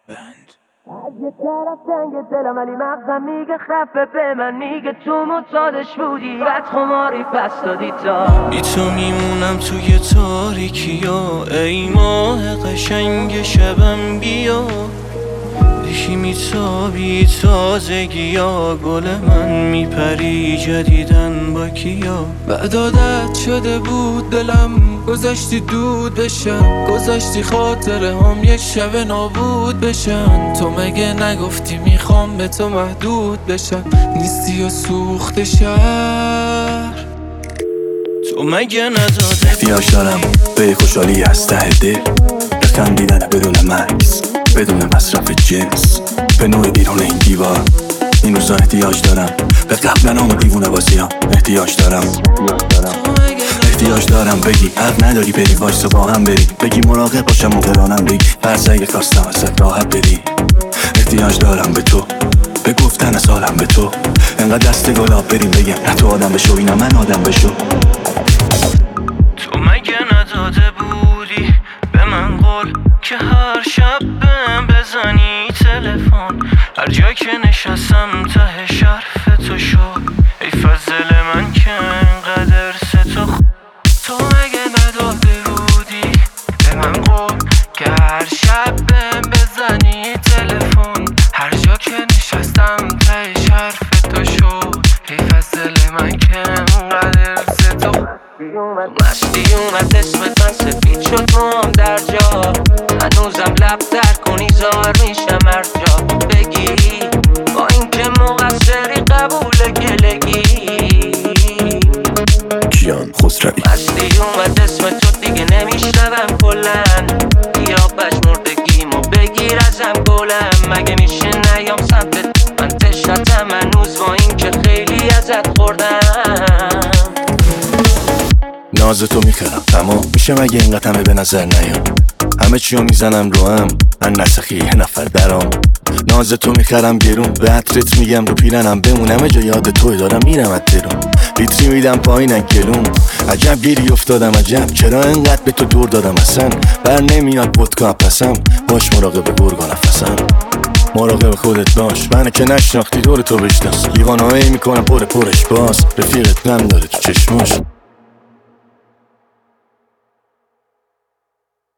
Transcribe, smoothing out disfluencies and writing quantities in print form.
از یه طرف تنگ دلم ولی مغزم میگه خفه به من میگه تو معتادش بودی بعد خماری پس دادی تا بی تو میمونم توی تاریکیا ای ماه قشنگ شبم بیا یکی میتابی تازگیا گل من میپری جدیدن با کیا بعد عادت شده بود دلم گذاشتی دود بشم گذاشتی خاطره هم یک شب نابود بشن تو مگه نگفتی میخوام به تو محدود بشم نیستی و سوخت شهر تو مگه نداده احتیاج دارم به خوشحالی از ته دل خندیدن بدون مکس بدون مصرف جنس به نوع بیرون این دیوار این روزا احتیاج دارم به قبل نام دیوونه بازیام احتیاج دارم بگی حق نداری بری وایسا با هم بری بگی مراقب باشم و برانم بگی فرض اگه خواستم ازت راحت بدی احتیاج دارم به تو به گفتن از حالم به تو انقدر دست گلاب بریم بگم نه تو آدم بشو اینا من آدم بشو تو مگه نداده بودی به من قول که هر شب بهم بزنی تلفن هر جا که نشستم ته شرف تو شد ای فضل من که انقدر تو مگه نداده بودی به من قول که هر شب بهم بزنی تلفن هر جا که نشستم ته شرف تو شد ای فضل من که انقدر مستی اومد اسمت من سفید شد موام در جا هنوزم لب در کنی زار میشم هر جا بگی با اینکه مقصری قبول گلگی کیان خسروی مستی اومد اسم تو دیگه نمیشنوم کلن یا پشمردگیمو بگیر ازم گلم مگه میشه نیام سمتت من تشنتم هنوز با اینکه خیلی ازت خوردم ناز تو میخرم تمام میشه مگه اینقدر همه به نظر نیام همه چیو میزنم رو هم من نسخی یه نفر درام ناز تو میخرم گرون به عطرت میگم رو پیرنم بمونم جا یاد توی دارم میرم از درون لیتری میدم پایین گلوم عجب گیری افتادم عجب چرا انقدر به تو دور دادم اصلا بر نمیاد ودکا پسم باش مراقب گرگا نفسم مراقب خودت باش منو که نشناختی دور تو بشناس لیوانایی میکنم پرش باز رفیقت نم داره تو چشماش